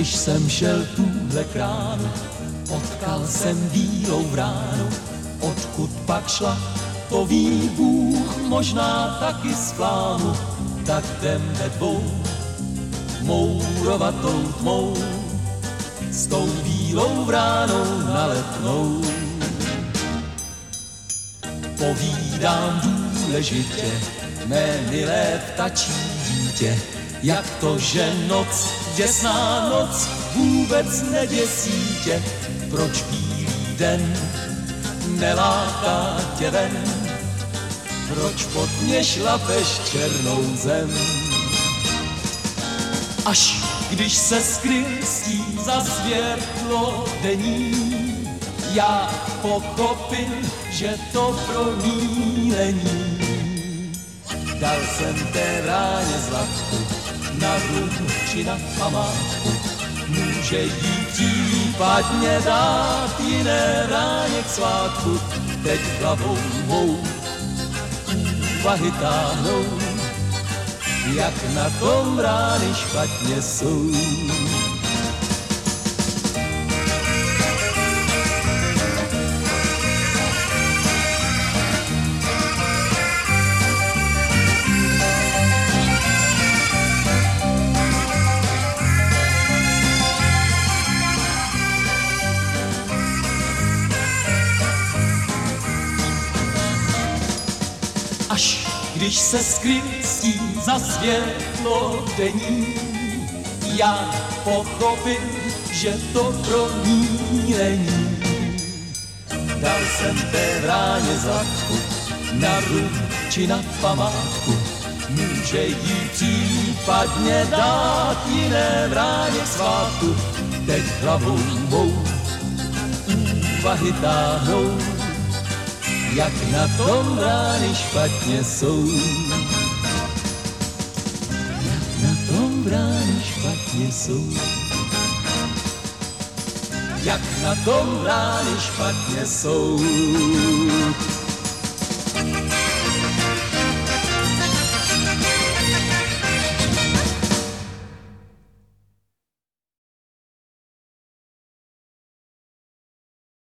Když jsem šel tuhle kránu, potkal jsem bílou vránu. Odkud pak šla, to ví Bůh, možná taky z plánu. Tak jdeme dvou, mourovatou tmou, s tou bílou vránou na Letnou. Povídám důležitě, mé milé ptačí dítě, jak to, že noc, děsná noc, vůbec neděsí tě. Proč bílý den neláká tě ven? Proč pod mě šlapeš černou zem? Až když se skryl stín za světlo denní, já pochopil, že to pro ní není. Dal jsem té ráně zlatku na růd či na památku. Může jí případně dát jiné ráně k svátku. Teď hlavou mou úvahy táhnou, jak na tom rány špatně jsou. Až když se skryl stín za světlo denní, já pochopil, že to pro ní není. Dal jsem té vráně zlatku na růd či na památku. Může jí případně dát jiné vráně k svátku. Teď hlavou mou úvahy táhnou, jak na tom rány špatně jsou. Jak na tom rány špatně jsou. Jak na tom rány špatně jsou.